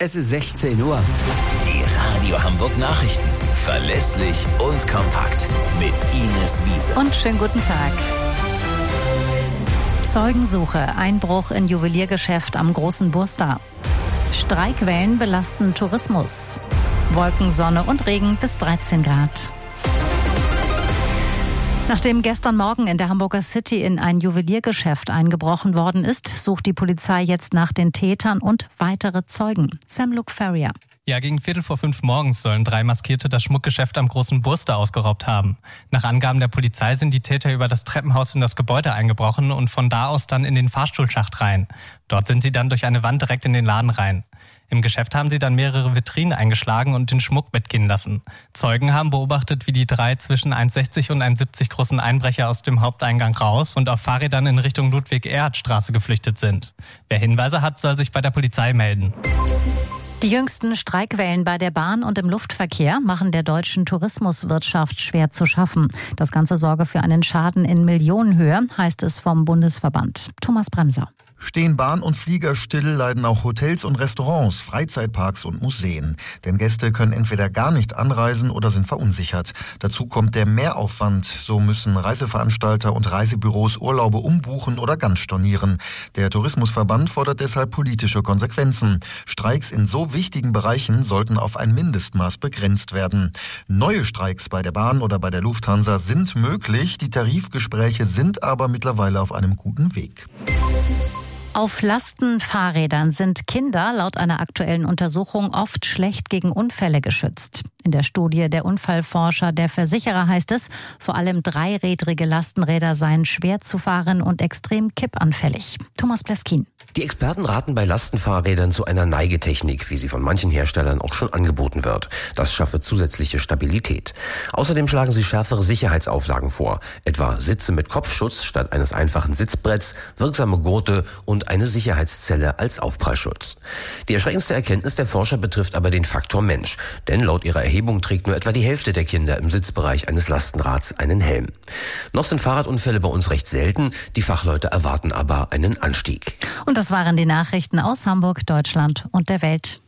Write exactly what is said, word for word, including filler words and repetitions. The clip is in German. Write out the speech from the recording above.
Es ist sechzehn Uhr. Die Radio Hamburg Nachrichten. Verlässlich und kompakt. Mit Ines Wiese. Und schönen guten Tag. Zeugensuche, Einbruch in Juweliergeschäft am Großen Burster. Streikwellen belasten Tourismus. Wolken, Sonne und Regen bis dreizehn Grad. Nachdem gestern Morgen in der Hamburger City in ein Juweliergeschäft eingebrochen worden ist, sucht die Polizei jetzt nach den Tätern und weitere Zeugen. Sam Luke Ferrier. Ja, gegen Viertel vor fünf morgens sollen drei Maskierte das Schmuckgeschäft am Großen Burster ausgeraubt haben. Nach Angaben der Polizei sind die Täter über das Treppenhaus in das Gebäude eingebrochen und von da aus dann in den Fahrstuhlschacht rein. Dort sind sie dann durch eine Wand direkt in den Laden rein. Im Geschäft haben sie dann mehrere Vitrinen eingeschlagen und den Schmuck mitgehen lassen. Zeugen haben beobachtet, wie die drei zwischen eins sechzig und eins siebzig großen Einbrecher aus dem Haupteingang raus und auf Fahrrädern in Richtung Ludwig-Erhard-Straße geflüchtet sind. Wer Hinweise hat, soll sich bei der Polizei melden. Die jüngsten Streikwellen bei der Bahn und im Luftverkehr machen der deutschen Tourismuswirtschaft schwer zu schaffen. Das Ganze sorge für einen Schaden in Millionenhöhe, heißt es vom Bundesverband. Thomas Bremser. Stehen Bahn und Flieger still, leiden auch Hotels und Restaurants, Freizeitparks und Museen. Denn Gäste können entweder gar nicht anreisen oder sind verunsichert. Dazu kommt der Mehraufwand. So müssen Reiseveranstalter und Reisebüros Urlaube umbuchen oder ganz stornieren. Der Tourismusverband fordert deshalb politische Konsequenzen. Streiks in so wichtigen Bereichen sollten auf ein Mindestmaß begrenzt werden. Neue Streiks bei der Bahn oder bei der Lufthansa sind möglich. Die Tarifgespräche sind aber mittlerweile auf einem guten Weg. Auf Lastenfahrrädern sind Kinder laut einer aktuellen Untersuchung oft schlecht gegen Unfälle geschützt. In der Studie der Unfallforscher der Versicherer heißt es, vor allem dreirädrige Lastenräder seien schwer zu fahren und extrem kippanfällig. Thomas Pleskin. Die Experten raten bei Lastenfahrrädern zu einer Neigetechnik, wie sie von manchen Herstellern auch schon angeboten wird. Das schaffe zusätzliche Stabilität. Außerdem schlagen sie schärfere Sicherheitsauflagen vor, etwa Sitze mit Kopfschutz statt eines einfachen Sitzbretts, wirksame Gurte und eine Sicherheitszelle als Aufprallschutz. Die erschreckendste Erkenntnis der Forscher betrifft aber den Faktor Mensch, denn laut ihrer Erhebung trägt nur etwa die Hälfte der Kinder im Sitzbereich eines Lastenrads einen Helm. Noch sind Fahrradunfälle bei uns recht selten, die Fachleute erwarten aber einen Anstieg. Und das waren die Nachrichten aus Hamburg, Deutschland und der Welt.